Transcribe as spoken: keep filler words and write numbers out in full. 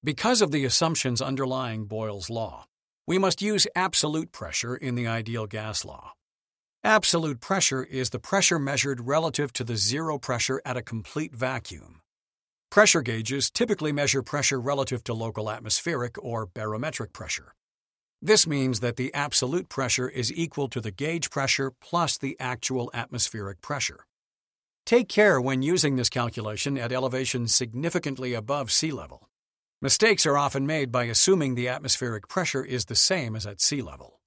Because of the assumptions underlying Boyle's law, we must use absolute pressure in the ideal gas law. Absolute pressure is the pressure measured relative to the zero pressure at a complete vacuum. Pressure gauges typically measure pressure relative to local atmospheric or barometric pressure. This means that the absolute pressure is equal to the gauge pressure plus the actual atmospheric pressure. Take care when using this calculation at elevations significantly above sea level. Mistakes are often made by assuming the atmospheric pressure is the same as at sea level.